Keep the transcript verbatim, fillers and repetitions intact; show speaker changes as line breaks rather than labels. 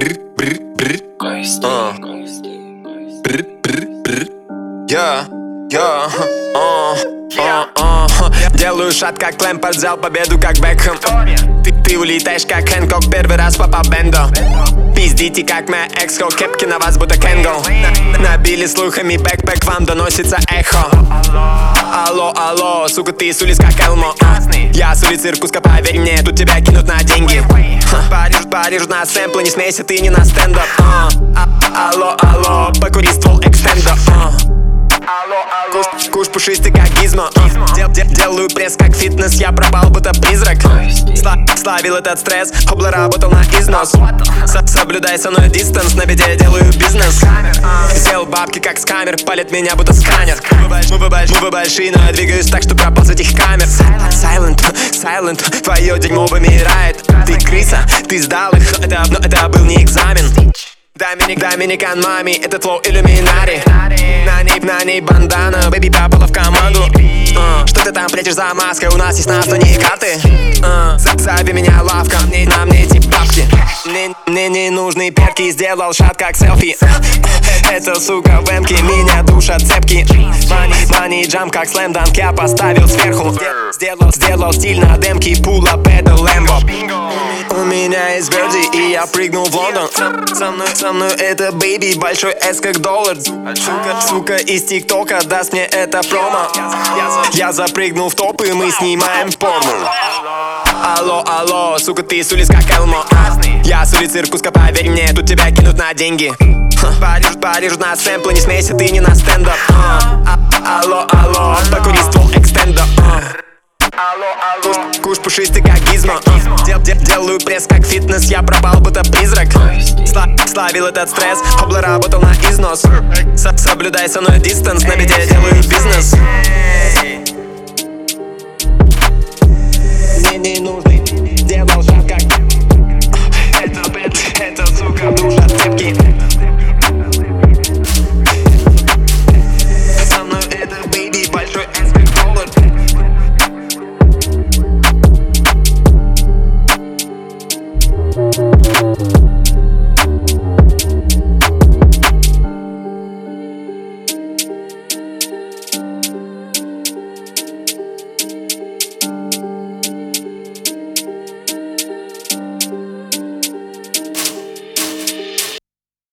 Бррр, бррр, бррр. А. Бррр, бррр, бррр. Я, я, а, а, а. Делаю шаг как Лэмпард, взял победу как Бекхэм. Ты, ты улетаешь как Хэнкок, первый раз попал Бендо. Пиздите как моя экс-хо, кепки на вас будто Кэнгл. Набили слухами бэкпэк, вам доносится эхо. Алло, алло, сука, ты с улиц как Элмо. Я с улицы Иркутска, поверь мне, тут тебя кинут на деньги. Париж, Париж на сэмплы, не смейся, ты не на стендап. Алло, алло, покури ствол экстендо. Куш, куш пушистый как гизмо. Дел, дел, Делаю пресс как фитнес, я пропал будто призрак. Сла, Славил этот стресс, обла работал на износ. С, Соблюдай со мной дистанс, на беде делаю бизнес. Сделал бабки как с камер, палит меня будто сканер. Мы вы, мы вы большие, но я двигаюсь так, что пропал с этих камер. Silent, silent, твое дерьмо вымирает. Ты крыса, ты сдал их, но это, но это был не экзамен. Доминик, Доминикан мами, этот флоу иллюминари. На ней, на ней бандана, бэби попала в команду. uh, Что ты там прячешь за маской, у нас есть нас, но не карты. uh, Зови меня лавка, мне, на мне эти бабки. Мне, мне не нужны перки, сделал шат как селфи. Эта сука в эмке, меня душат цепки. Мани, мани джам как слэм-данк, я поставил сверху. Сделал, сделал стиль на демке, пула педал лэмбо. У меня есть Верди, и я прыгнул в Лондон. Со мной, со мной это бэйби, большой эс как доллар. Сука, сука из ТикТока даст мне это промо. Я запрыгнул в топ, и мы снимаем порно. Алло, алло, сука, ты с улиц как Элмо. Я с улицы Иркутска, поверь мне, тут тебя кинут на деньги. Париж, Париж на сэмплы, не смейся, ты не на стендап. Алло, алло, покури ствол экстендо. Куш, куш пушистый как гизмо. Дел, дел, Делаю пресс как фитнес, я пропал будто призрак. Сла, Славил этот стресс, обла работал на износ. С, Соблюдай со мной дистанс, на беде делаю бизнес.